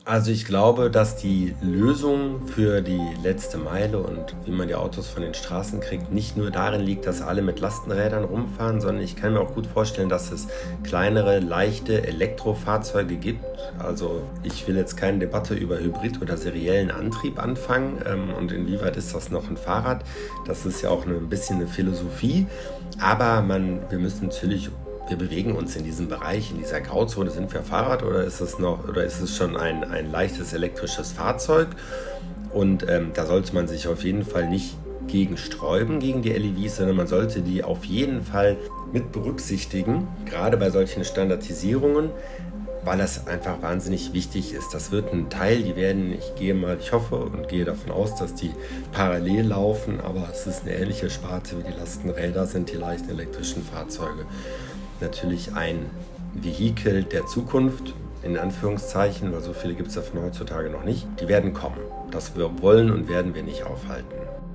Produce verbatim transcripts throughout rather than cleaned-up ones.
Also ich glaube, dass die Lösung für die letzte Meile und wie man die Autos von den Straßen kriegt, nicht nur darin liegt, dass alle mit Lastenrädern rumfahren, sondern ich kann mir auch gut vorstellen, dass es kleinere, leichte Elektrofahrzeuge gibt. Also ich will jetzt keine Debatte über Hybrid- oder seriellen Antrieb anfangen ähm, und inwieweit ist das noch ein Fahrrad. Das ist ja auch eine, ein bisschen eine Philosophie, aber man, wir müssen natürlich wir bewegen uns in diesem Bereich, in dieser Grauzone. Sind wir Fahrrad oder ist es noch oder ist es schon ein, ein leichtes elektrisches Fahrzeug? Und ähm, da sollte man sich auf jeden Fall nicht gegen sträuben, gegen die L E Vs, sondern man sollte die auf jeden Fall mit berücksichtigen, gerade bei solchen Standardisierungen, weil das einfach wahnsinnig wichtig ist. Das wird ein Teil, die werden, ich gehe mal, ich hoffe und gehe davon aus, dass die parallel laufen, aber es ist eine ähnliche Sparte wie die Lastenräder, sind die leichten elektrischen Fahrzeuge. Natürlich ein Vehikel der Zukunft, in Anführungszeichen, weil so viele gibt es davon heutzutage noch nicht. Die werden kommen. Das wir wollen und werden wir nicht aufhalten.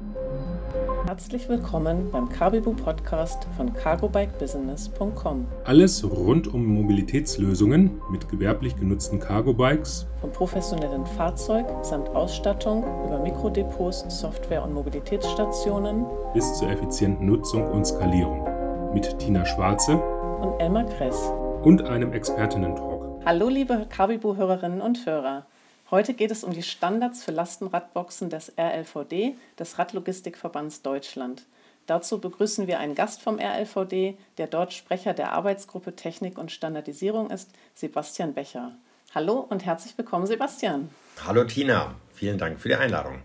Herzlich willkommen beim Carbibu Podcast von cargo bike business punkt com. Alles rund um Mobilitätslösungen mit gewerblich genutzten Cargo-Bikes. Vom professionellen Fahrzeug samt Ausstattung über Mikrodepots, Software- und Mobilitätsstationen bis zur effizienten Nutzung und Skalierung. Mit Tina Schwarze und Elmar Kress und einem Expertinnen-Talk. Hallo liebe Carbibu-Hörerinnen und Hörer. Heute geht es um die Standards für Lastenradboxen des R L V D, des Radlogistikverbands Deutschland. Dazu begrüßen wir einen Gast vom R L V D, der dort Sprecher der Arbeitsgruppe Technik und Standardisierung ist, Sebastian Becher. Hallo und herzlich willkommen, Sebastian. Hallo Tina, vielen Dank für die Einladung.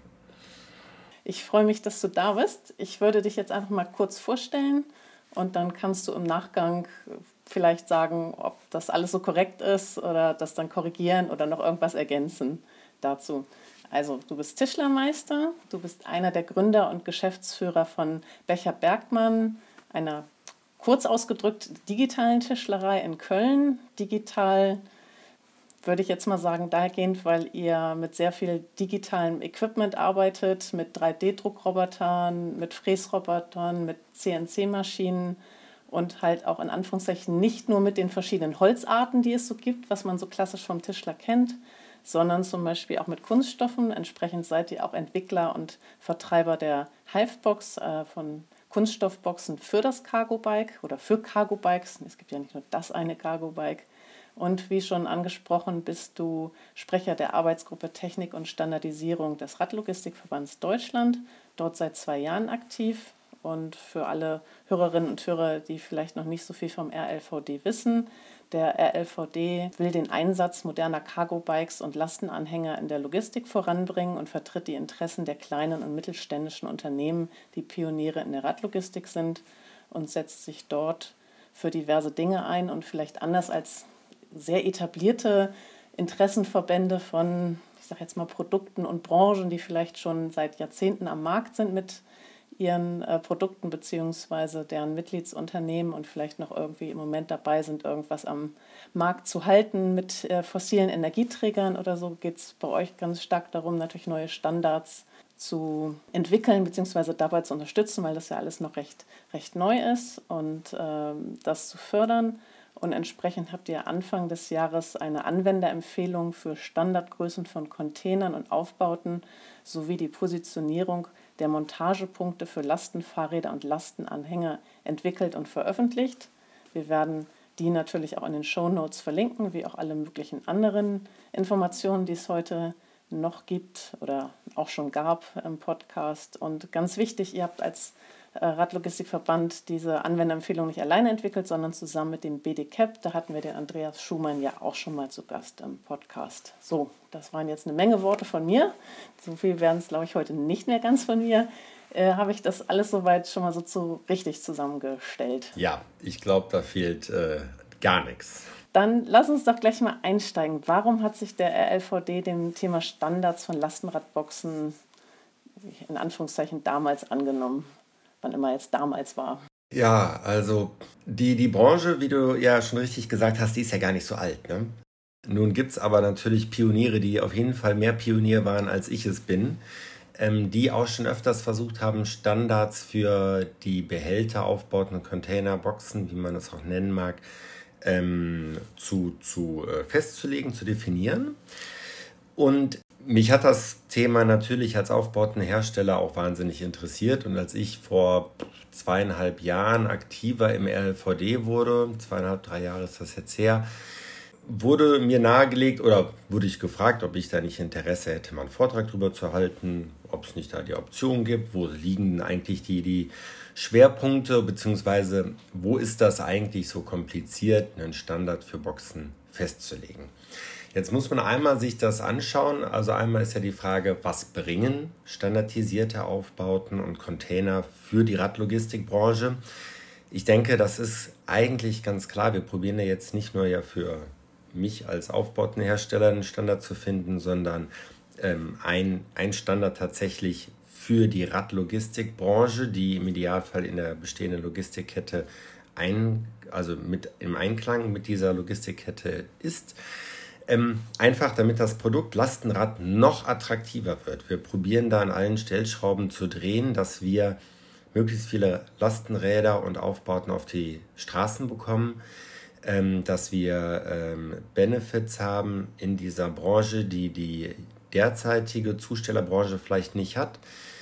Ich freue mich, dass du da bist. Ich würde dich jetzt einfach mal kurz vorstellen. Und dann kannst du im Nachgang vielleicht sagen, ob das alles so korrekt ist oder das dann korrigieren oder noch irgendwas ergänzen dazu. Also du bist Tischlermeister, du bist einer der Gründer und Geschäftsführer von Becher Bergmann, einer kurz ausgedrückt digitalen Tischlerei in Köln. Digital würde ich jetzt mal sagen, dahingehend, weil ihr mit sehr viel digitalem Equipment arbeitet, mit drei D Druckrobotern, mit Fräsrobotern, mit C N C-Maschinen und halt auch in Anführungszeichen nicht nur mit den verschiedenen Holzarten, die es so gibt, was man so klassisch vom Tischler kennt, sondern zum Beispiel auch mit Kunststoffen. Entsprechend seid ihr auch Entwickler und Vertreiber der Hivebox äh, von Kunststoffboxen für das Cargo-Bike oder für Cargo-Bikes. Es gibt ja nicht nur das eine Cargo-Bike. Und wie schon angesprochen, bist du Sprecher der Arbeitsgruppe Technik und Standardisierung des Radlogistikverbands Deutschland, dort seit zwei Jahren aktiv. Und für alle Hörerinnen und Hörer, die vielleicht noch nicht so viel vom R L V D wissen, der R L V D will den Einsatz moderner Cargo-Bikes und Lastenanhänger in der Logistik voranbringen und vertritt die Interessen der kleinen und mittelständischen Unternehmen, die Pioniere in der Radlogistik sind, und setzt sich dort für diverse Dinge ein und vielleicht anders als sehr etablierte Interessenverbände von, ich sage jetzt mal, Produkten und Branchen, die vielleicht schon seit Jahrzehnten am Markt sind mit ihren äh, Produkten bzw. deren Mitgliedsunternehmen und vielleicht noch irgendwie im Moment dabei sind, irgendwas am Markt zu halten mit äh, fossilen Energieträgern oder so, geht es bei euch ganz stark darum, natürlich neue Standards zu entwickeln bzw. dabei zu unterstützen, weil das ja alles noch recht, recht neu ist und äh, das zu fördern. Und entsprechend habt ihr Anfang des Jahres eine Anwenderempfehlung für Standardgrößen von Containern und Aufbauten sowie die Positionierung der Montagepunkte für Lastenfahrräder und Lastenanhänger entwickelt und veröffentlicht. Wir werden die natürlich auch in den Shownotes verlinken, wie auch alle möglichen anderen Informationen, die es heute noch gibt oder auch schon gab im Podcast. Und ganz wichtig, ihr habt als Radlogistikverband diese Anwenderempfehlung nicht alleine entwickelt, sondern zusammen mit dem B D C A P. Da hatten wir den Andreas Schumann ja auch schon mal zu Gast im Podcast. So, das waren jetzt eine Menge Worte von mir. So viel werden es, glaube ich, heute nicht mehr ganz von mir. Äh, habe ich das alles soweit schon mal so zu, richtig zusammengestellt? Ja, ich glaube, da fehlt äh, gar nichts. Dann lass uns doch gleich mal einsteigen. Warum hat sich der R L V D dem Thema Standards von Lastenradboxen in Anführungszeichen damals angenommen? Wann immer jetzt damals war. Ja, also die, die Branche, wie du ja schon richtig gesagt hast, die ist ja gar nicht so alt. Ne? Nun gibt es aber natürlich Pioniere, die auf jeden Fall mehr Pionier waren, als ich es bin, ähm, die auch schon öfters versucht haben, Standards für die Behälteraufbauten, Containerboxen, wie man es auch nennen mag, ähm, zu, zu äh, festzulegen, zu definieren. Und mich hat das Thema natürlich als Aufbautenhersteller auch wahnsinnig interessiert. Und als ich vor zweieinhalb Jahren aktiver im R L V D wurde, zweieinhalb, drei Jahre ist das jetzt her, wurde mir nahegelegt oder wurde ich gefragt, ob ich da nicht Interesse hätte, mal einen Vortrag darüber zu halten, ob es nicht da die Option gibt, wo liegen eigentlich die, die Schwerpunkte, beziehungsweise wo ist das eigentlich so kompliziert, einen Standard für Boxen festzulegen. Jetzt muss man einmal sich das anschauen. Also einmal ist ja die Frage, was bringen standardisierte Aufbauten und Container für die Radlogistikbranche? Ich denke, das ist eigentlich ganz klar. Wir probieren ja jetzt nicht nur ja für mich als Aufbautenhersteller einen Standard zu finden, sondern ähm, ein, ein Standard tatsächlich für die Radlogistikbranche, die im Idealfall in der bestehenden Logistikkette ein, also mit, im Einklang mit dieser Logistikkette ist. Ähm, einfach damit das Produkt Lastenrad noch attraktiver wird. Wir probieren da an allen Stellschrauben zu drehen, dass wir möglichst viele Lastenräder und Aufbauten auf die Straßen bekommen, ähm, dass wir ähm, Benefits haben in dieser Branche, die die derzeitige Zustellerbranche vielleicht nicht hat.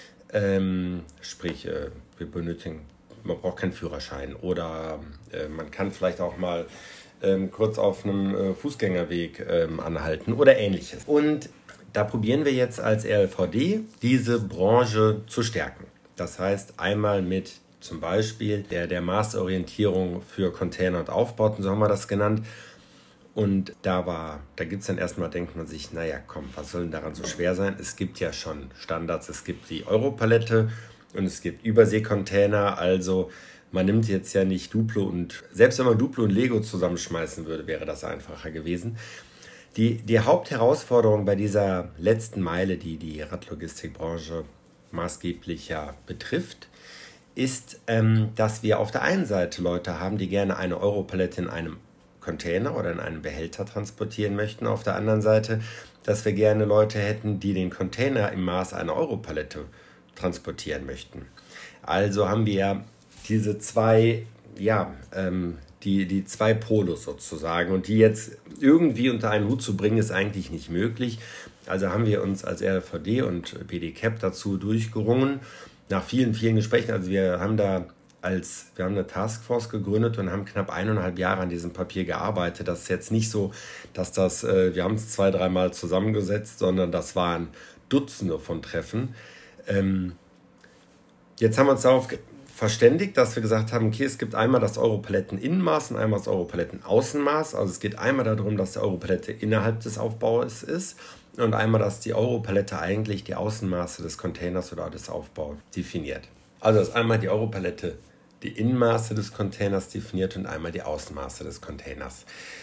Ähm, sprich, äh, wir benötigen, man braucht keinen Führerschein oder äh, man kann vielleicht auch mal Ähm, kurz auf einem äh, Fußgängerweg ähm, anhalten oder ähnliches. Und da probieren wir jetzt als R L V D diese Branche zu stärken. Das heißt einmal mit zum Beispiel der, der Maßorientierung für Container und Aufbauten, so haben wir das genannt. Und da war, da gibt es dann erstmal, denkt man sich, naja komm, was soll denn daran so schwer sein? Es gibt ja schon Standards, es gibt die Europalette und es gibt Überseekontainer, also man nimmt jetzt ja nicht Duplo und, selbst wenn man Duplo und Lego zusammenschmeißen würde, wäre das einfacher gewesen. Die, die Hauptherausforderung bei dieser letzten Meile, die die Radlogistikbranche maßgeblich ja betrifft, ist, ähm, dass wir auf der einen Seite Leute haben, die gerne eine Europalette in einem Container oder in einem Behälter transportieren möchten. Auf der anderen Seite, dass wir gerne Leute hätten, die den Container im Maß einer Europalette transportieren möchten. Also haben wir diese zwei, ja, ähm, die, die zwei Polos sozusagen und die jetzt irgendwie unter einen Hut zu bringen, ist eigentlich nicht möglich. Also haben wir uns als R L V D und B D C A P dazu durchgerungen, nach vielen, vielen Gesprächen. Also wir haben da als, wir haben eine Taskforce gegründet und haben knapp eineinhalb Jahre an diesem Papier gearbeitet. Das ist jetzt nicht so, dass das, äh, wir haben es zwei, dreimal zusammengesetzt, sondern das waren Dutzende von Treffen. Ähm, jetzt haben wir uns darauf verständigt, dass wir gesagt haben, okay, es gibt einmal das Europaletten-Innenmaß und einmal das Europaletten-Außenmaß. Also es geht einmal darum, dass die Europalette innerhalb des Aufbaus ist und einmal, dass die Europalette eigentlich die Außenmaße des Containers oder des Aufbaus definiert. Also dass einmal die Europalette die Innenmaße des Containers definiert und einmal die Außenmaße des Containers.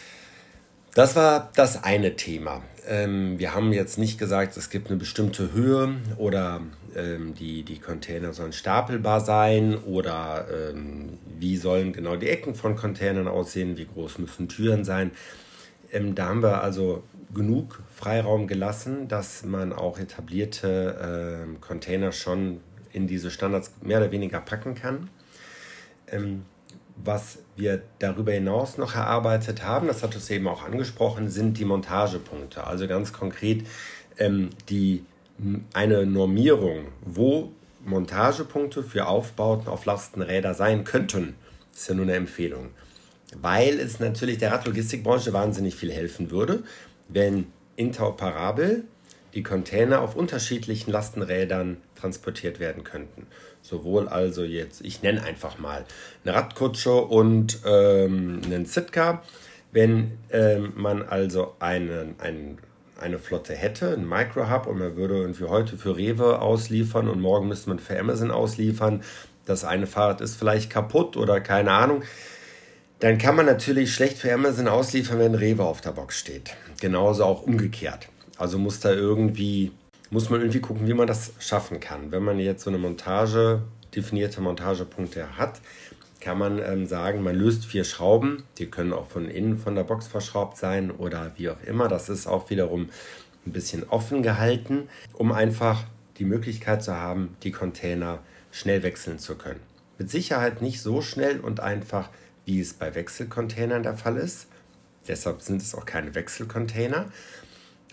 Das war das eine Thema. Ähm, wir haben jetzt nicht gesagt, es gibt eine bestimmte Höhe oder ähm, die, die Container sollen stapelbar sein oder ähm, wie sollen genau die Ecken von Containern aussehen, wie groß müssen Türen sein. Ähm, da haben wir also genug Freiraum gelassen, dass man auch etablierte ähm, Container schon in diese Standards mehr oder weniger packen kann. Ähm, Was wir darüber hinaus noch erarbeitet haben, das hat es eben auch angesprochen, sind die Montagepunkte. Also ganz konkret ähm, die, eine Normierung, wo Montagepunkte für Aufbauten auf Lastenräder sein könnten. Das ist ja nur eine Empfehlung. Weil es natürlich der Radlogistikbranche wahnsinnig viel helfen würde, wenn interoperabel die Container auf unterschiedlichen Lastenrädern transportiert werden könnten. Sowohl also jetzt, ich nenne einfach mal eine Radkutsche und ähm, einen Sitka. Wenn ähm, man also einen, einen, eine Flotte hätte, einen Microhub, und man würde irgendwie heute für Rewe ausliefern und morgen müsste man für Amazon ausliefern, das eine Fahrrad ist vielleicht kaputt oder keine Ahnung, dann kann man natürlich schlecht für Amazon ausliefern, wenn Rewe auf der Box steht. Genauso auch umgekehrt. Also muss da irgendwie, muss man irgendwie gucken, wie man das schaffen kann. Wenn man jetzt so eine Montage, definierte Montagepunkte hat, kann man ähm, sagen, man löst vier Schrauben. Die können auch von innen von der Box verschraubt sein oder wie auch immer. Das ist auch wiederum ein bisschen offen gehalten, um einfach die Möglichkeit zu haben, die Container schnell wechseln zu können. Mit Sicherheit nicht so schnell und einfach, wie es bei Wechselcontainern der Fall ist. Deshalb sind es auch keine Wechselcontainer.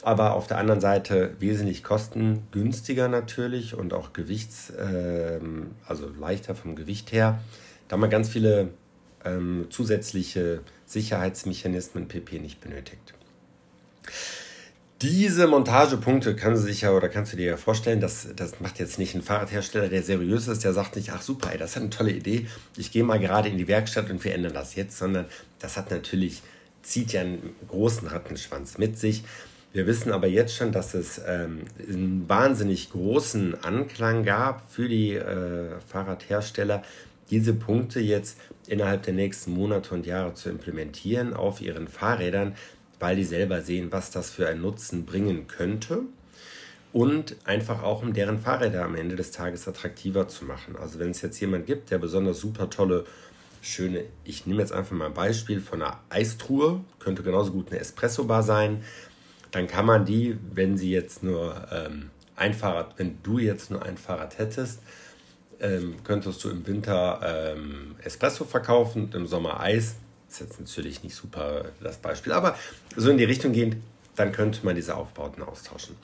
aber auf der anderen Seite wesentlich kostengünstiger natürlich und auch gewichts, äh, also leichter vom Gewicht her, da man ganz viele ähm, zusätzliche Sicherheitsmechanismen pp. Nicht benötigt. Diese Montagepunkte kann sich ja, oder kannst du dir ja vorstellen, das, das macht jetzt nicht ein Fahrradhersteller, der seriös ist, der sagt nicht, ach super, ey, das ist eine tolle Idee, ich gehe mal gerade in die Werkstatt und wir ändern das jetzt, sondern das hat natürlich, zieht ja einen großen Rattenschwanz mit sich. Wir wissen aber jetzt schon, dass es ähm, einen wahnsinnig großen Anklang gab für die äh, Fahrradhersteller, diese Punkte jetzt innerhalb der nächsten Monate und Jahre zu implementieren auf ihren Fahrrädern, weil die selber sehen, was das für einen Nutzen bringen könnte und einfach auch, um deren Fahrräder am Ende des Tages attraktiver zu machen. Also wenn es jetzt jemand gibt, der besonders super tolle, schöne, ich nehme jetzt einfach mal ein Beispiel von einer Eistruhe, könnte genauso gut eine Espresso-Bar sein, dann kann man die, wenn sie jetzt nur ähm, ein Fahrrad, wenn du jetzt nur ein Fahrrad hättest, ähm, könntest du im Winter ähm, Espresso verkaufen und im Sommer Eis. Das ist jetzt natürlich nicht super das Beispiel, aber so in die Richtung gehend, dann könnte man diese Aufbauten austauschen.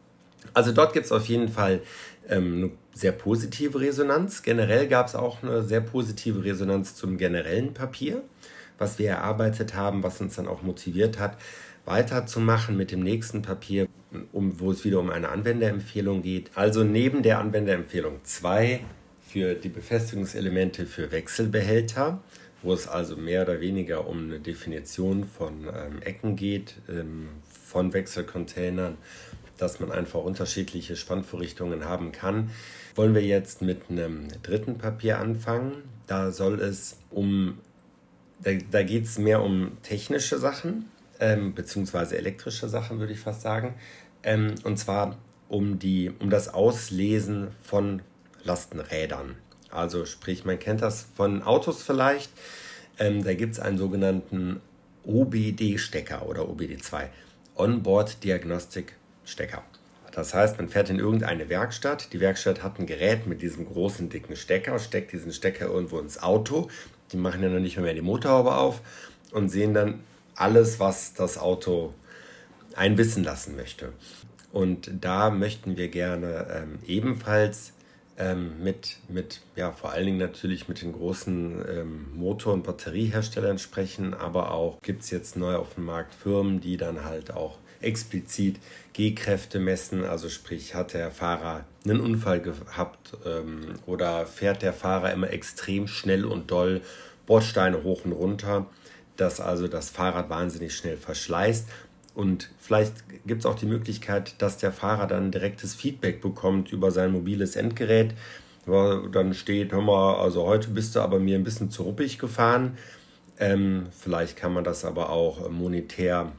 Also dort gibt es auf jeden Fall ähm, eine sehr positive Resonanz. Generell gab es auch eine sehr positive Resonanz zum generellen Papier, was wir erarbeitet haben, was uns dann auch motiviert hat, weiterzumachen mit dem nächsten Papier, um, wo es wieder um eine Anwenderempfehlung geht. Also neben der Anwenderempfehlung zwei für die Befestigungselemente für Wechselbehälter, wo es also mehr oder weniger um eine Definition von ähm, Ecken geht, ähm, von Wechselcontainern, dass man einfach unterschiedliche Spannvorrichtungen haben kann, wollen wir jetzt mit einem dritten Papier anfangen. Da soll es um, da, da geht es mehr um technische Sachen, ähm, beziehungsweise elektrische Sachen, würde ich fast sagen, ähm, und zwar um, die, um das Auslesen von Lastenrädern. Also sprich, man kennt das von Autos vielleicht, ähm, da gibt es einen sogenannten O B D-Stecker oder O B D zwei, Onboard Diagnostic Stecker. Das heißt, man fährt in irgendeine Werkstatt, die Werkstatt hat ein Gerät mit diesem großen, dicken Stecker, steckt diesen Stecker irgendwo ins Auto, die machen ja noch nicht mehr die Motorhaube auf und sehen dann alles, was das Auto einen wissen lassen möchte. Und da möchten wir gerne ähm, ebenfalls ähm, mit, mit, ja, vor allen Dingen natürlich mit den großen ähm, Motor- und Batterieherstellern sprechen, aber auch gibt es jetzt neu auf dem Markt Firmen, die dann halt auch explizit G-Kräfte messen, also sprich, hat der Fahrer einen Unfall gehabt ähm, oder fährt der Fahrer immer extrem schnell und doll Bordsteine hoch und runter, dass also das Fahrrad wahnsinnig schnell verschleißt. Und vielleicht gibt es auch die Möglichkeit, dass der Fahrer dann direktes Feedback bekommt über sein mobiles Endgerät. Wo dann steht, hör mal, also heute bist du aber mir ein bisschen zu ruppig gefahren. Ähm, vielleicht kann man das aber auch monetär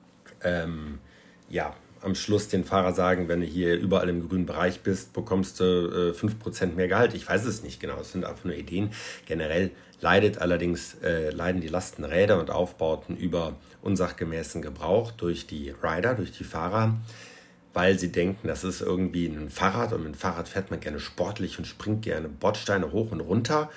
ähm, ja, am Schluss den Fahrer sagen, wenn du hier überall im grünen Bereich bist, bekommst du äh, fünf Prozent mehr Gehalt. Ich weiß es nicht genau, es sind einfach nur Ideen. Generell leidet allerdings, äh, leiden die Lastenräder und Aufbauten über unsachgemäßen Gebrauch durch die Rider, durch die Fahrer, weil sie denken, das ist irgendwie ein Fahrrad und mit dem Fahrrad fährt man gerne sportlich und springt gerne Bordsteine hoch und runter.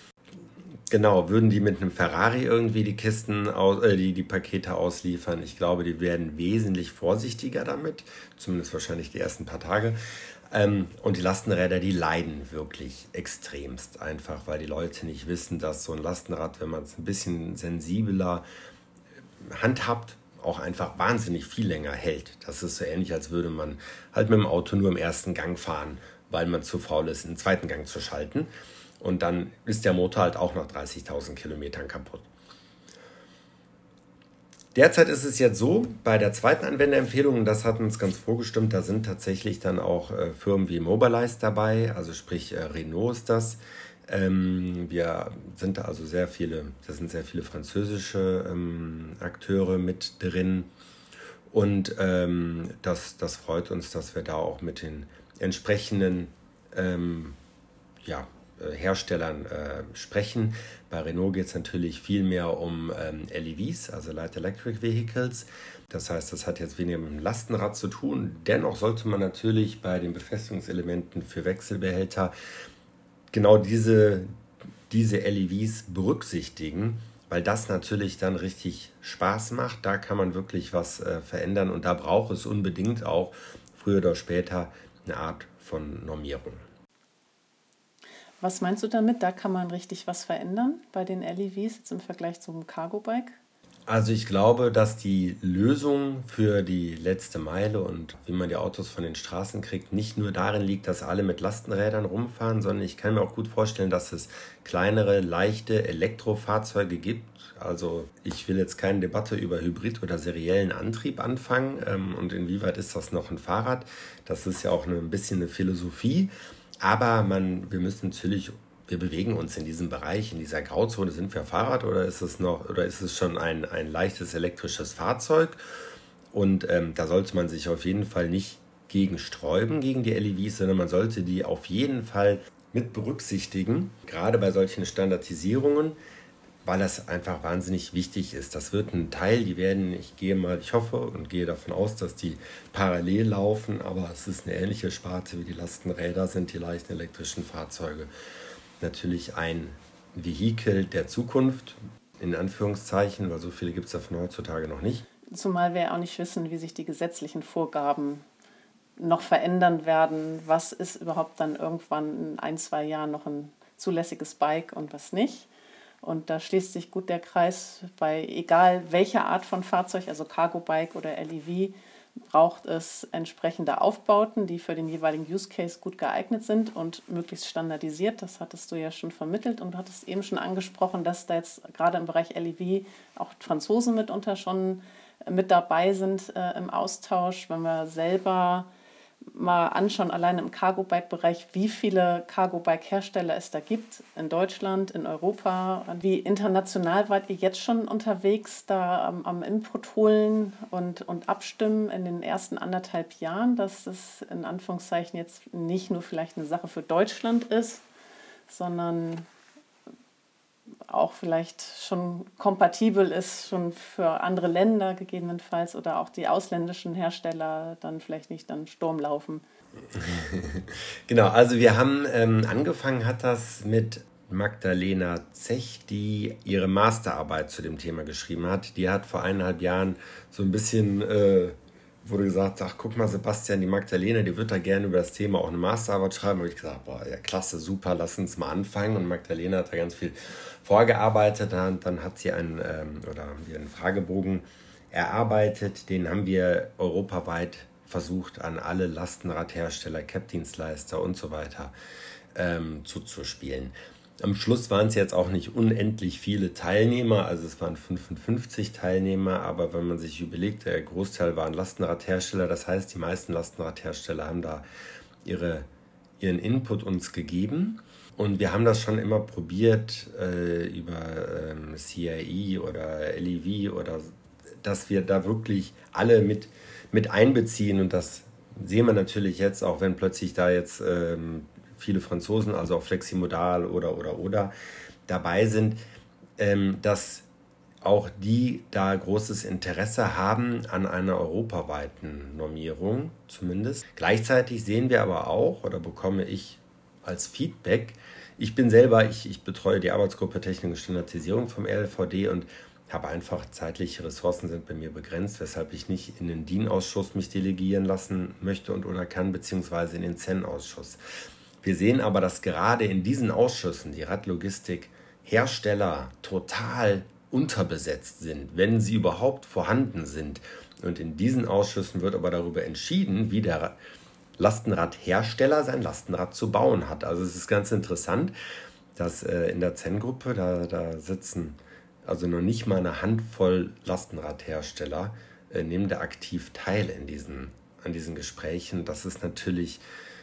Genau, würden die mit einem Ferrari irgendwie die Kisten, aus, äh, die, die Pakete ausliefern? Ich glaube, die werden wesentlich vorsichtiger damit, zumindest wahrscheinlich die ersten paar Tage. Ähm, und die Lastenräder, die leiden wirklich extremst einfach, weil die Leute nicht wissen, dass so ein Lastenrad, wenn man es ein bisschen sensibler handhabt, auch einfach wahnsinnig viel länger hält. Das ist so ähnlich, als würde man halt mit dem Auto nur im ersten Gang fahren, weil man zu faul ist, einen zweiten Gang zu schalten. Und dann ist der Motor halt auch nach dreißigtausend Kilometern kaputt. Derzeit ist es jetzt so, bei der zweiten Anwenderempfehlung, und das hat uns ganz vorgestimmt, da sind tatsächlich dann auch äh, Firmen wie Mobilize dabei, also sprich äh, Renault ist das. Ähm, wir sind da also sehr viele, da sind sehr viele französische ähm, Akteure mit drin. Und ähm, das, das freut uns, dass wir da auch mit den entsprechenden ähm, ja, Herstellern äh, sprechen. Bei Renault geht es natürlich viel mehr um ähm, L E Vs, also Light Electric Vehicles. Das heißt, das hat jetzt weniger mit dem Lastenrad zu tun. Dennoch sollte man natürlich bei den Befestigungselementen für Wechselbehälter genau diese, diese L E Vs berücksichtigen, weil das natürlich dann richtig Spaß macht. Da kann man wirklich was äh, verändern und da braucht es unbedingt auch früher oder später eine Art von Normierung. Was meinst du damit? Da kann man richtig was verändern bei den L E Vs jetzt im Vergleich zum Cargo-Bike? Also ich glaube, dass die Lösung für die letzte Meile und wie man die Autos von den Straßen kriegt, nicht nur darin liegt, dass alle mit Lastenrädern rumfahren, sondern ich kann mir auch gut vorstellen, dass es kleinere, leichte Elektrofahrzeuge gibt. Also ich will jetzt keine Debatte über Hybrid- oder seriellen Antrieb anfangen ähm, und inwieweit ist das noch ein Fahrrad. Das ist ja auch eine, ein bisschen eine Philosophie, aber man, wir müssen natürlich... Wir bewegen uns in diesem Bereich, in dieser Grauzone. Sind wir Fahrrad oder ist es noch oder ist es schon ein, ein leichtes elektrisches Fahrzeug? Und ähm, da sollte man sich auf jeden Fall nicht gegen sträuben, gegen die L E Vs, sondern man sollte die auf jeden Fall mit berücksichtigen, gerade bei solchen Standardisierungen, weil das einfach wahnsinnig wichtig ist. Das wird ein Teil, die werden, ich gehe mal, ich hoffe und gehe davon aus, dass die parallel laufen, aber es ist eine ähnliche Sparte wie die Lastenräder, sind die leichten elektrischen Fahrzeuge. Natürlich ein Vehikel der Zukunft, in Anführungszeichen, weil so viele gibt es davon heutzutage noch nicht. Zumal wir auch nicht wissen, wie sich die gesetzlichen Vorgaben noch verändern werden. Was ist überhaupt dann irgendwann in ein, zwei Jahren noch ein zulässiges Bike und was nicht? Und da schließt sich gut der Kreis bei egal welcher Art von Fahrzeug, also Cargo-Bike oder L E V, braucht es entsprechende Aufbauten, die für den jeweiligen Use Case gut geeignet sind und möglichst standardisiert. Das hattest du ja schon vermittelt und du hattest eben schon angesprochen, dass da jetzt gerade im Bereich L E V auch Franzosen mitunter schon mit dabei sind äh, im Austausch. Wenn wir selber mal anschauen, allein im Cargo-Bike-Bereich, wie viele Cargo-Bike-Hersteller es da gibt in Deutschland, in Europa. Wie international wart ihr jetzt schon unterwegs, da am, am Input holen und, und abstimmen in den ersten anderthalb Jahren, dass es in Anführungszeichen jetzt nicht nur vielleicht eine Sache für Deutschland ist, sondern auch vielleicht schon kompatibel ist, schon für andere Länder gegebenenfalls oder auch die ausländischen Hersteller dann vielleicht nicht dann Sturm laufen. Genau, also wir haben ähm, angefangen, hat das mit Magdalena Zech, die ihre Masterarbeit zu dem Thema geschrieben hat. Die hat vor eineinhalb Jahren so ein bisschen, äh, wurde gesagt, ach guck mal Sebastian, die Magdalena, die wird da gerne über das Thema auch eine Masterarbeit schreiben. Da habe ich gesagt, boah, ja klasse, super, lass uns mal anfangen. Und Magdalena hat da ganz viel vorgearbeitet. Dann, dann hat sie einen, ähm, oder haben wir einen Fragebogen erarbeitet. Den haben wir europaweit versucht, an alle Lastenradhersteller, C A B-Dienstleister und so weiter ähm, zuzuspielen. Am Schluss waren es jetzt auch nicht unendlich viele Teilnehmer, also es waren fünfundfünfzig Teilnehmer, aber wenn man sich überlegt, der Großteil waren Lastenradhersteller, das heißt, die meisten Lastenradhersteller haben da ihre, ihren Input uns gegeben. Und wir haben das schon immer probiert äh, über ähm, C I E oder L E V oder dass wir da wirklich alle mit, mit einbeziehen. Und das sehen wir natürlich jetzt, auch wenn plötzlich da jetzt ähm, viele Franzosen, also auch Fleximodal oder oder oder dabei sind, ähm, dass auch die da großes Interesse haben an einer europaweiten Normierung zumindest. Gleichzeitig sehen wir aber auch oder bekomme ich als Feedback, ich bin selber, ich, ich betreue die Arbeitsgruppe Technik und Standardisierung vom L V D und habe einfach zeitliche Ressourcen sind bei mir begrenzt, weshalb ich nicht in den D I N-Ausschuss mich delegieren lassen möchte und oder kann, beziehungsweise in den Z E N-Ausschuss. Wir sehen aber, dass gerade in diesen Ausschüssen die Radlogistik-Hersteller total unterbesetzt sind, wenn sie überhaupt vorhanden sind. Und in diesen Ausschüssen wird aber darüber entschieden, wie der Lastenradhersteller sein Lastenrad zu bauen hat. Also es ist ganz interessant, dass äh, in der Z E N-Gruppe, da, da sitzen also noch nicht mal eine Handvoll Lastenradhersteller, äh, nehmen da aktiv teil in diesen, an diesen Gesprächen. Das ist natürlich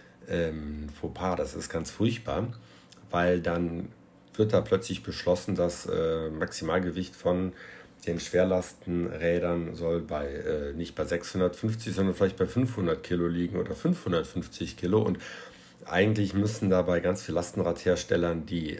ähm, Fauxpas, das ist ganz furchtbar, weil dann wird da plötzlich beschlossen, dass äh, Maximalgewicht von den Schwerlastenrädern soll bei äh, nicht bei sechshundertfünfzig, sondern vielleicht bei fünfhundert Kilo liegen oder fünfhundertfünfzig Kilo. Und eigentlich müssen da bei ganz vielen Lastenradherstellern die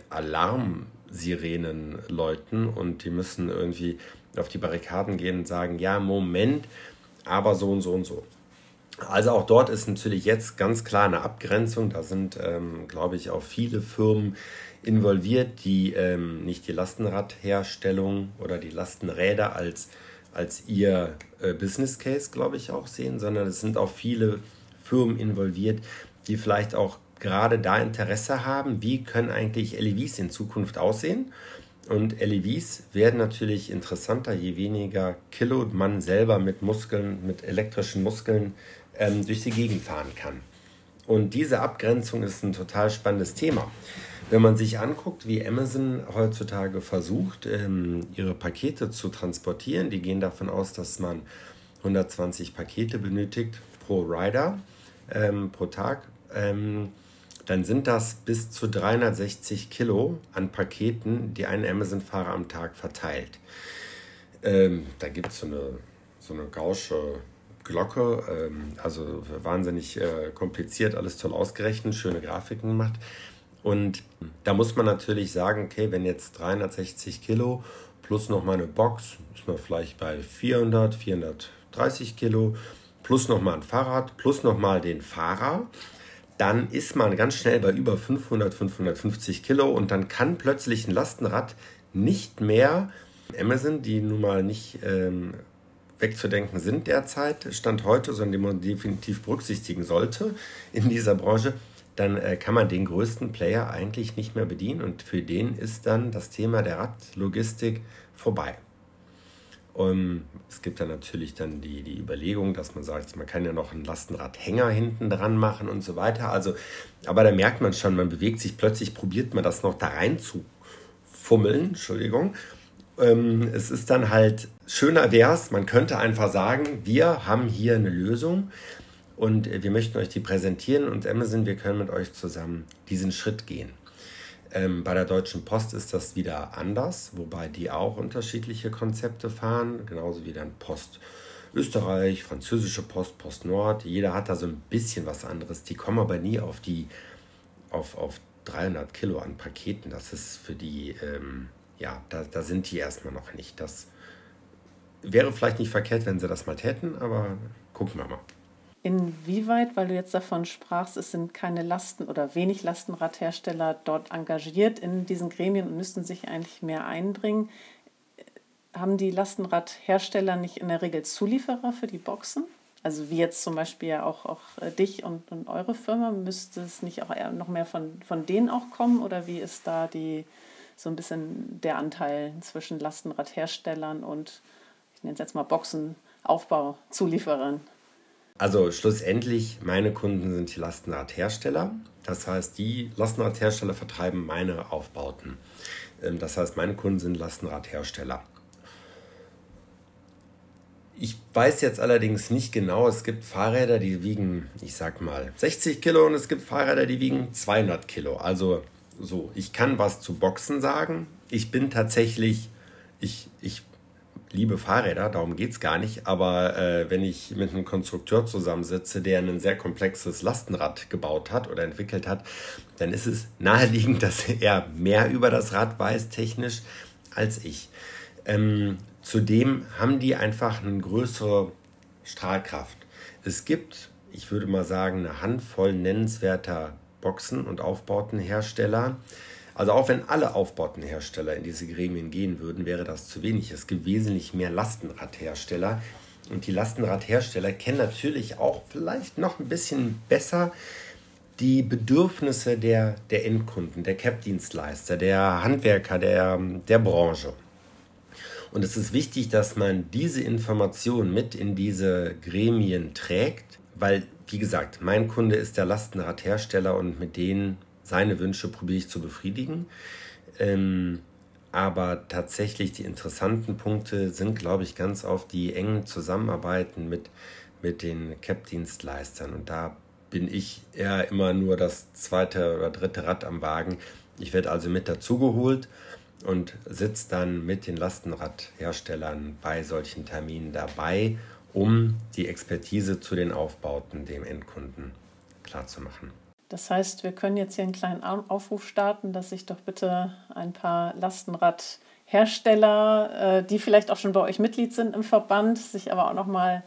Alarmsirenen läuten und die müssen irgendwie auf die Barrikaden gehen und sagen, ja, Moment, aber so und so und so. Also auch dort ist natürlich jetzt ganz klar eine Abgrenzung. Da sind, ähm, glaube ich, auch viele Firmen involviert, die ähm, nicht die Lastenradherstellung oder die Lastenräder als, als ihr äh, Business Case, glaube ich, auch sehen, sondern es sind auch viele Firmen involviert, die vielleicht auch gerade da Interesse haben, wie können eigentlich L E Vs in Zukunft aussehen. Und L E Vs werden natürlich interessanter, je weniger Kilo man selber mit Muskeln, mit elektrischen Muskeln ähm, durch die Gegend fahren kann. Und diese Abgrenzung ist ein total spannendes Thema. Wenn man sich anguckt, wie Amazon heutzutage versucht, ähm, ihre Pakete zu transportieren, die gehen davon aus, dass man hundertzwanzig Pakete benötigt pro Rider, ähm, pro Tag, ähm, dann sind das bis zu dreihundertsechzig Kilo an Paketen, die ein Amazon-Fahrer am Tag verteilt. Ähm, da gibt es so eine, so eine gausche Glocke, ähm, also wahnsinnig äh, kompliziert, alles toll ausgerechnet, schöne Grafiken gemacht. Und da muss man natürlich sagen, okay, wenn jetzt dreihundertsechzig Kilo plus nochmal eine Box, ist man vielleicht bei vierhundert, vierhundertdreißig Kilo, plus nochmal ein Fahrrad, plus nochmal den Fahrer, dann ist man ganz schnell bei über fünfhundert, fünfhundertfünfzig Kilo und dann kann plötzlich ein Lastenrad nicht mehr, Amazon, die nun mal nicht ähm, wegzudenken sind derzeit, Stand heute, sondern die man definitiv berücksichtigen sollte in dieser Branche, dann äh, kann man den größten Player eigentlich nicht mehr bedienen und für den ist dann das Thema der Radlogistik vorbei. Um, es gibt dann natürlich dann die, die Überlegung, dass man sagt, man kann ja noch einen Lastenradhänger hinten dran machen und so weiter. Also, aber da merkt man schon, man bewegt sich plötzlich, probiert man das noch da rein zu fummeln. Entschuldigung. Ähm, es ist dann halt schöner wär's, man könnte einfach sagen, wir haben hier eine Lösung und wir möchten euch die präsentieren und Amazon, wir können mit euch zusammen diesen Schritt gehen. Ähm, bei der Deutschen Post ist das wieder anders, wobei die auch unterschiedliche Konzepte fahren, genauso wie dann Post Österreich, französische Post, Post Nord. Jeder hat da so ein bisschen was anderes. Die kommen aber nie auf die auf, auf dreihundert Kilo an Paketen. Das ist für die, ähm, ja, da, da sind die erstmal noch nicht. Das wäre vielleicht nicht verkehrt, wenn sie das mal täten, aber gucken wir mal. Inwieweit, weil du jetzt davon sprachst, es sind keine Lasten- oder wenig Lastenradhersteller dort engagiert in diesen Gremien und müssten sich eigentlich mehr einbringen, haben die Lastenradhersteller nicht in der Regel Zulieferer für die Boxen? Also wie jetzt zum Beispiel ja auch, auch dich und, und eure Firma, müsste es nicht auch eher noch mehr von, von denen auch kommen? Oder wie ist da die, so ein bisschen der Anteil zwischen Lastenradherstellern und, ich nenne es jetzt mal Boxenaufbauzulieferern? Also schlussendlich, meine Kunden sind die Lastenradhersteller. Das heißt, die Lastenradhersteller vertreiben meine Aufbauten. Das heißt, meine Kunden sind Lastenradhersteller. Ich weiß jetzt allerdings nicht genau, es gibt Fahrräder, die wiegen, ich sag mal, sechzig Kilo und es gibt Fahrräder, die wiegen zweihundert Kilo. Also so, ich kann was zu Boxen sagen. Ich bin tatsächlich, ich, ich liebe Fahrräder, darum geht es gar nicht, aber äh, wenn ich mit einem Konstrukteur zusammensitze, der ein sehr komplexes Lastenrad gebaut hat oder entwickelt hat, dann ist es naheliegend, dass er mehr über das Rad weiß, technisch, als ich. Ähm, zudem haben die einfach eine größere Strahlkraft. Es gibt, ich würde mal sagen, eine Handvoll nennenswerter Boxen- und Aufbautenhersteller. Also auch wenn alle Aufbautenhersteller in diese Gremien gehen würden, wäre das zu wenig. Es gibt wesentlich mehr Lastenradhersteller. Und die Lastenradhersteller kennen natürlich auch vielleicht noch ein bisschen besser die Bedürfnisse der, der Endkunden, der Cap-Dienstleister, der Handwerker, der, der Branche. Und es ist wichtig, dass man diese Information mit in diese Gremien trägt, weil, wie gesagt, mein Kunde ist der Lastenradhersteller und mit denen seine Wünsche probiere ich zu befriedigen. Ähm, aber tatsächlich die interessanten Punkte sind, glaube ich, ganz auf die engen Zusammenarbeiten mit, mit den Cap-Dienstleistern. Und da bin ich eher immer nur das zweite oder dritte Rad am Wagen. Ich werde also mit dazugeholt und sitze dann mit den Lastenradherstellern bei solchen Terminen dabei, um die Expertise zu den Aufbauten dem Endkunden klarzumachen. Das heißt, wir können jetzt hier einen kleinen Aufruf starten, dass sich doch bitte ein paar Lastenradhersteller, die vielleicht auch schon bei euch Mitglied sind im Verband, sich aber auch nochmal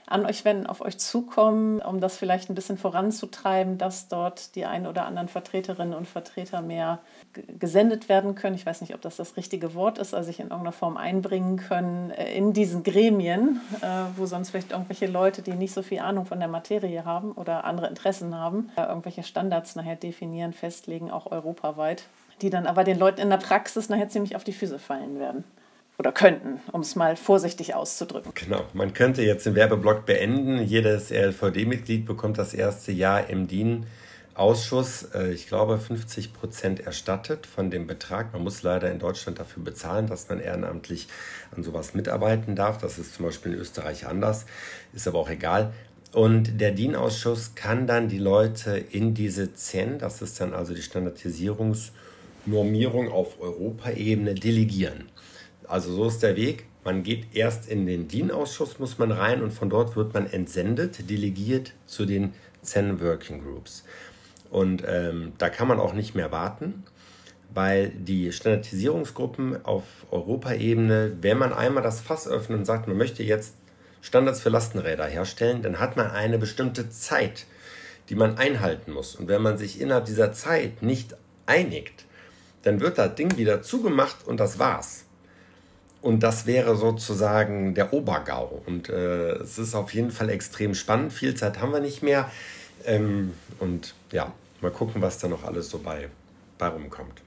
an euch wenden, auf euch zukommen, um das vielleicht ein bisschen voranzutreiben, dass dort die ein oder anderen Vertreterinnen und Vertreter mehr g- gesendet werden können. Ich weiß nicht, ob das das richtige Wort ist, also sich in irgendeiner Form einbringen können äh, in diesen Gremien, äh, wo sonst vielleicht irgendwelche Leute, die nicht so viel Ahnung von der Materie haben oder andere Interessen haben, äh, irgendwelche Standards nachher definieren, festlegen, auch europaweit, die dann aber den Leuten in der Praxis nachher ziemlich auf die Füße fallen werden. Oder könnten, um es mal vorsichtig auszudrücken. Genau, man könnte jetzt den Werbeblock beenden. Jedes R L V D-Mitglied bekommt das erste Jahr im D I N-Ausschuss, äh, ich glaube, fünfzig Prozent erstattet von dem Betrag. Man muss leider in Deutschland dafür bezahlen, dass man ehrenamtlich an sowas mitarbeiten darf. Das ist zum Beispiel in Österreich anders, ist aber auch egal. Und der D I N-Ausschuss kann dann die Leute in diese Z E N, das ist dann also die Standardisierungsnormierung auf Europaebene, delegieren. Also so ist der Weg. Man geht erst in den D I N-Ausschuss, muss man rein, und von dort wird man entsendet, delegiert zu den Z E N Working Groups. Und ähm, da kann man auch nicht mehr warten, weil die Standardisierungsgruppen auf Europaebene, wenn man einmal das Fass öffnet und sagt, man möchte jetzt Standards für Lastenräder herstellen, dann hat man eine bestimmte Zeit, die man einhalten muss. Und wenn man sich innerhalb dieser Zeit nicht einigt, dann wird das Ding wieder zugemacht und das war's. Und das wäre sozusagen der Obergau. Und äh, es ist auf jeden Fall extrem spannend. Viel Zeit haben wir nicht mehr. Ähm, und ja, mal gucken, was da noch alles so bei, bei rumkommt.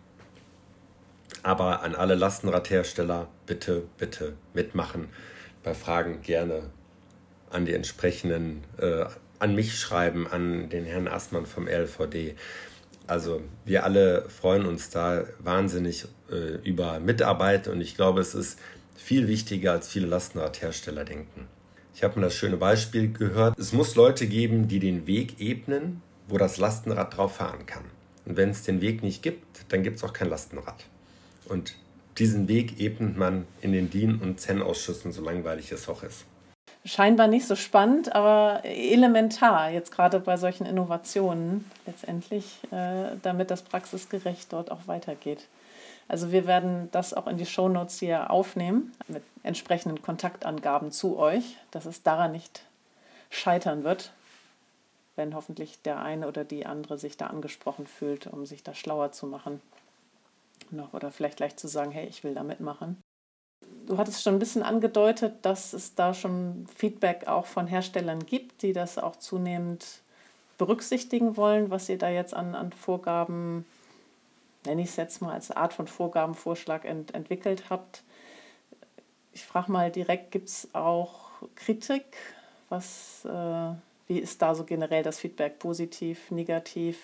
Aber an alle Lastenradhersteller, bitte, bitte mitmachen. Bei Fragen gerne an die entsprechenden, äh, an mich schreiben, an den Herrn Assmann vom R L V D. Also wir alle freuen uns da wahnsinnig äh, über Mitarbeit, und ich glaube, es ist viel wichtiger, als viele Lastenradhersteller denken. Ich habe mir das schöne Beispiel gehört. Es muss Leute geben, die den Weg ebnen, wo das Lastenrad drauf fahren kann. Und wenn es den Weg nicht gibt, dann gibt es auch kein Lastenrad. Und diesen Weg ebnet man in den D I N- und Z E N-Ausschüssen, so langweilig es auch ist. Scheinbar nicht so spannend, aber elementar, jetzt gerade bei solchen Innovationen letztendlich, äh, damit das praxisgerecht dort auch weitergeht. Also wir werden das auch in die Shownotes hier aufnehmen, mit entsprechenden Kontaktangaben zu euch, dass es daran nicht scheitern wird, wenn hoffentlich der eine oder die andere sich da angesprochen fühlt, um sich da schlauer zu machen. Noch, oder vielleicht gleich zu sagen, hey, ich will da mitmachen. Du hattest schon ein bisschen angedeutet, dass es da schon Feedback auch von Herstellern gibt, die das auch zunehmend berücksichtigen wollen, was ihr da jetzt an, an Vorgaben, nenne ich es jetzt mal als Art von Vorgabenvorschlag ent, entwickelt habt. Ich frage mal direkt, gibt es auch Kritik? Was, äh, wie ist da so generell das Feedback? Positiv, negativ?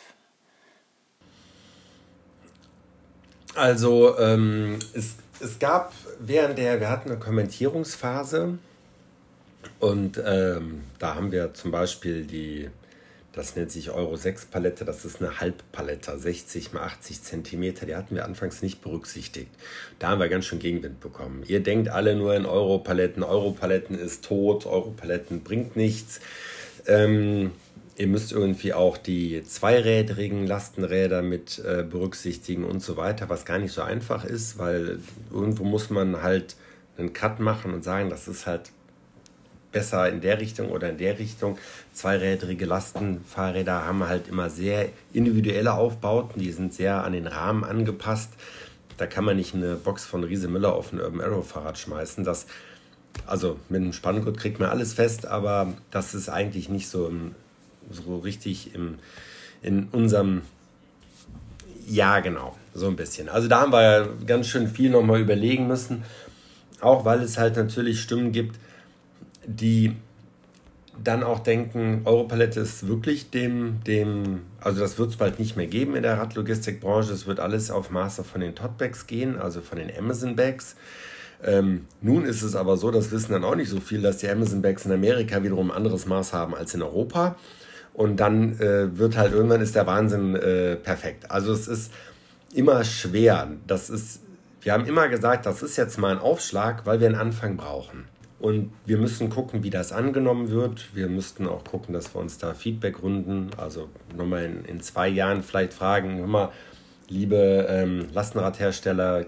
Also ähm, es, es gab während der, wir hatten eine Kommentierungsphase, und ähm, da haben wir zum Beispiel die, das nennt sich Euro sechs Palette, das ist eine Halbpalette, sechzig mal achtzig Zentimeter, die hatten wir anfangs nicht berücksichtigt. Da haben wir ganz schön Gegenwind bekommen. Ihr denkt alle nur in Europaletten, Europaletten ist tot, Europaletten bringt nichts. Ähm, Ihr müsst irgendwie auch die zweirädrigen Lastenräder mit äh, berücksichtigen und so weiter, was gar nicht so einfach ist, weil irgendwo muss man halt einen Cut machen und sagen, das ist halt besser in der Richtung oder in der Richtung. Zweirädrige Lastenfahrräder haben halt immer sehr individuelle Aufbauten, die sind sehr an den Rahmen angepasst. Da kann man nicht eine Box von Riese Müller auf ein Urban Arrow Fahrrad schmeißen. Das, also mit einem Spanngurt kriegt man alles fest, aber das ist eigentlich nicht so im so richtig im, in unserem, ja genau, so ein bisschen. Also da haben wir ganz schön viel nochmal überlegen müssen, auch weil es halt natürlich Stimmen gibt, die dann auch denken, Europalette ist wirklich dem, dem also das wird es bald nicht mehr geben in der Radlogistikbranche, es wird alles auf Maße von den Tote-Bags gehen, also von den Amazon-Bags. Ähm, nun ist es aber so, das wissen dann auch nicht so viel, dass die Amazon-Bags in Amerika wiederum ein anderes Maß haben als in Europa. Und dann äh, wird halt irgendwann ist der Wahnsinn äh, perfekt. Also es ist immer schwer. Das ist, wir haben immer gesagt, das ist jetzt mal ein Aufschlag, weil wir einen Anfang brauchen. Und wir müssen gucken, wie das angenommen wird. Wir müssten auch gucken, dass wir uns da Feedbackrunden, also nochmal in, in zwei Jahren vielleicht fragen, hör mal, liebe ähm, Lastenradhersteller,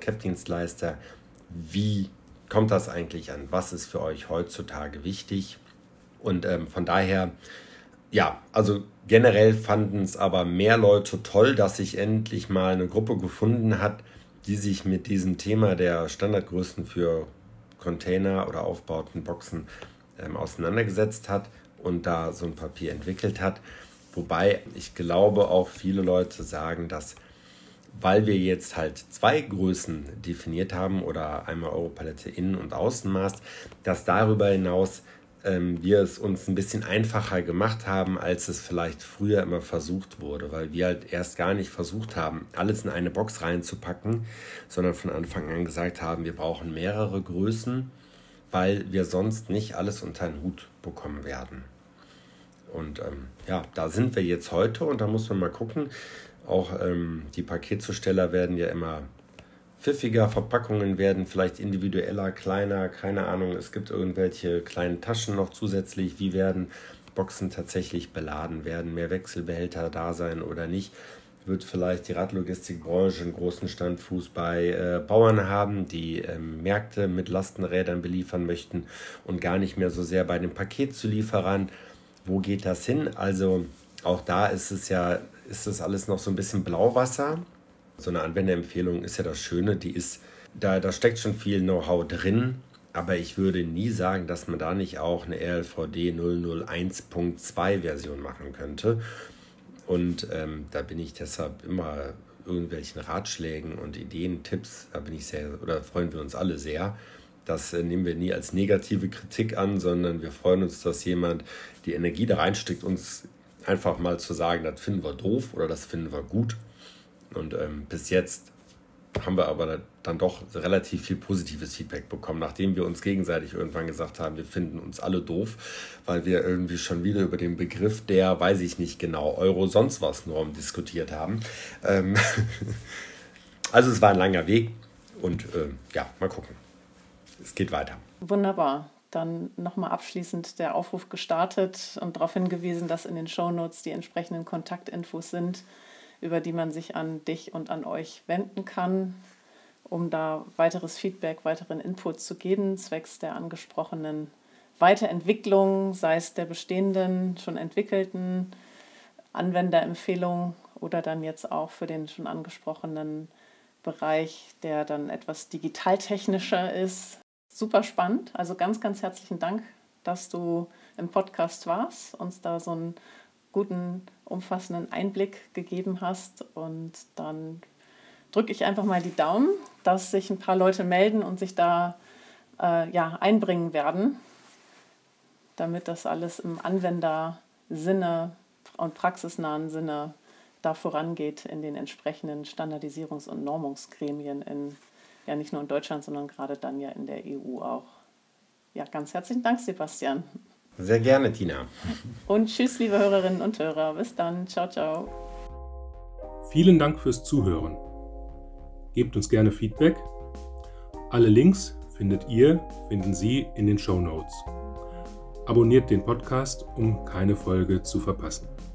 Cap-Dienstleister, wie kommt das eigentlich an? Was ist für euch heutzutage wichtig? Und ähm, von daher, ja, also generell fanden es aber mehr Leute toll, dass sich endlich mal eine Gruppe gefunden hat, die sich mit diesem Thema der Standardgrößen für Container oder aufbauten Boxen ähm, auseinandergesetzt hat und da so ein Papier entwickelt hat. Wobei ich glaube, auch viele Leute sagen, dass, weil wir jetzt halt zwei Größen definiert haben oder einmal Europalette Innen- und Außenmaß, dass darüber hinaus ähm, wir es uns ein bisschen einfacher gemacht haben, als es vielleicht früher immer versucht wurde, weil wir halt erst gar nicht versucht haben, alles in eine Box reinzupacken, sondern von Anfang an gesagt haben, wir brauchen mehrere Größen, weil wir sonst nicht alles unter einen Hut bekommen werden. Und ähm, ja, da sind wir jetzt heute und da muss man mal gucken. Auch ähm, die Paketzusteller werden ja immer pfiffiger, Verpackungen werden vielleicht individueller, kleiner, keine Ahnung. Es gibt irgendwelche kleinen Taschen noch zusätzlich. Wie werden Boxen tatsächlich beladen? Werden mehr Wechselbehälter da sein oder nicht? Wird vielleicht die Radlogistikbranche einen großen Standfuß bei äh, Bauern haben, die ähm, Märkte mit Lastenrädern beliefern möchten und gar nicht mehr so sehr bei den Paketzulieferern. Wo geht das hin? Also auch da ist es ja, ist das alles noch so ein bisschen Blauwasser. So eine Anwenderempfehlung ist ja das Schöne, die ist, da, da steckt schon viel Know-how drin, aber ich würde nie sagen, dass man da nicht auch eine R L V D null null eins Punkt zwei Version machen könnte. Und ähm, da bin ich deshalb immer irgendwelchen Ratschlägen und Ideen, Tipps, da bin ich sehr, oder freuen wir uns alle sehr. Das äh, nehmen wir nie als negative Kritik an, sondern wir freuen uns, dass jemand die Energie da reinsteckt, uns einfach mal zu sagen, das finden wir doof oder das finden wir gut. Und ähm, bis jetzt haben wir aber dann doch relativ viel positives Feedback bekommen, nachdem wir uns gegenseitig irgendwann gesagt haben, wir finden uns alle doof, weil wir irgendwie schon wieder über den Begriff der, weiß ich nicht genau, Euro-Sonst-was-Norm diskutiert haben. Ähm also es war ein langer Weg und äh, ja, mal gucken. Es geht weiter. Wunderbar. Dann nochmal abschließend der Aufruf gestartet und darauf hingewiesen, dass in den Shownotes die entsprechenden Kontaktinfos sind, über die man sich an dich und an euch wenden kann, um da weiteres Feedback, weiteren Input zu geben, zwecks der angesprochenen Weiterentwicklung, sei es der bestehenden, schon entwickelten Anwenderempfehlung oder dann jetzt auch für den schon angesprochenen Bereich, der dann etwas digitaltechnischer ist. Super spannend, also ganz, ganz herzlichen Dank, dass du im Podcast warst, uns da so einen guten, umfassenden Einblick gegeben hast. Und dann drücke ich einfach mal die Daumen, dass sich ein paar Leute melden und sich da äh, ja, einbringen werden, damit das alles im Anwendersinne und praxisnahen Sinne da vorangeht in den entsprechenden Standardisierungs- und Normungsgremien in, ja nicht nur in Deutschland, sondern gerade dann ja in der E U auch. Ja, ganz herzlichen Dank, Sebastian. Sehr gerne, Tina. Und tschüss, liebe Hörerinnen und Hörer. Bis dann. Ciao, ciao. Vielen Dank fürs Zuhören. Gebt uns gerne Feedback. Alle Links findet ihr, finden Sie in den Shownotes. Abonniert den Podcast, um keine Folge zu verpassen.